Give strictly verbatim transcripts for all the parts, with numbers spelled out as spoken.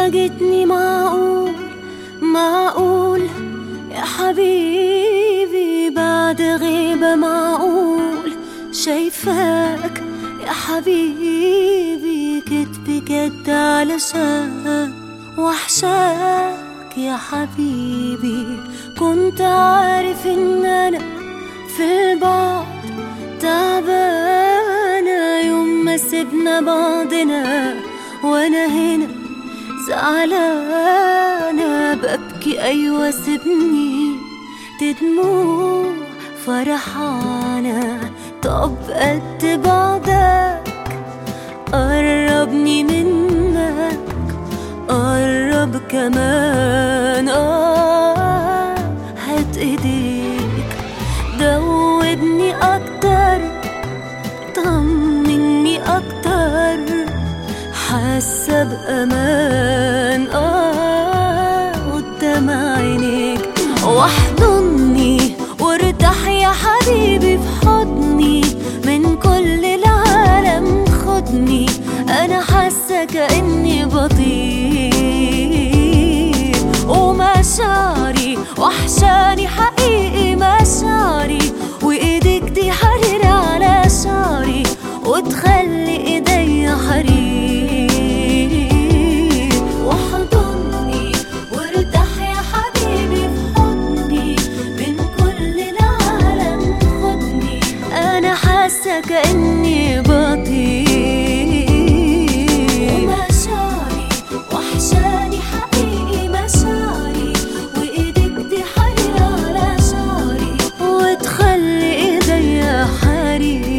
فاجئتني. معقول معقول يا حبيبي بعد غيبة، معقول شايفاك يا حبيبي كدب كد علشان وحشاك يا حبيبي. كنت عارف ان انا في البعد تعبانة يوم ما سيبنا بعضنا، وانا هنا زعلانة ببكي. ايوه سيبني تدموع فرحانة. طب قد بعدك قربني منك، قرب كمان. آه هات ايديك دوبني اكتر، طمني اكتر، حاسه بامان. اه قدام عينيك واحضني وارتاح يا حبيبي في حضني. من كل العالم خدني، انا حاسه كاني بطير. ومشاعري وحشاني حقيقي مشاعري، وايدك دي حرير على شعري وتخلي ايديا حرير. واحضني وارتاح يا حبيبي في حضني. من كل العالم خدني، انا حاسه كاني بطير. ومشاعري وحشاني حقيقي مشاعري، وايدك دي حرير على شعري وتخلي ايديا حرير.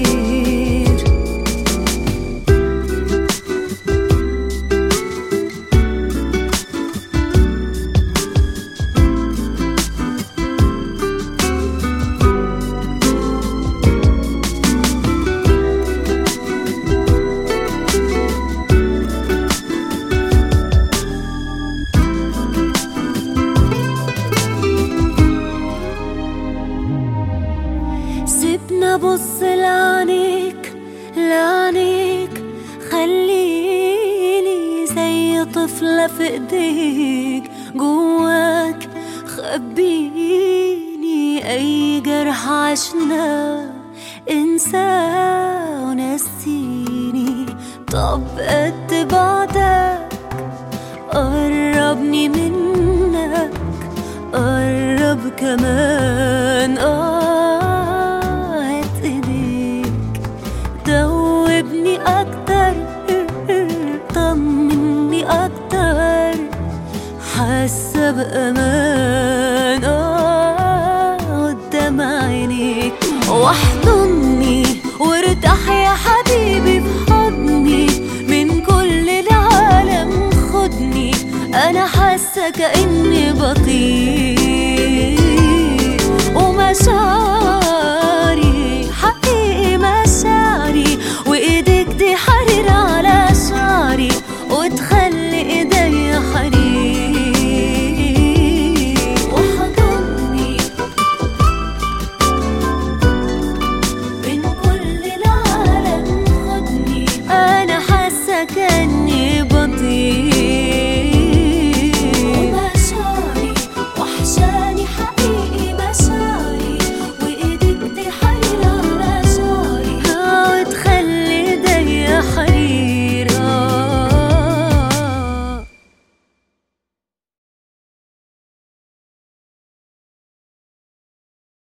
سيبنا بص لعينيك لعينيك، خليني زي طفلة في ايديك. جواك خبيني اي جرح عشنا، انساه ونسيني. طب قد بعدك قربني منك، قرب كمان. آه هات ايديك دوبني اكتر، طمني اكتر، حاسه بامان. آه قدام عينيك واحضني وارتاح يا حبيبي في حضني. من كل العالم خدني، انا حاسه كاني بطير.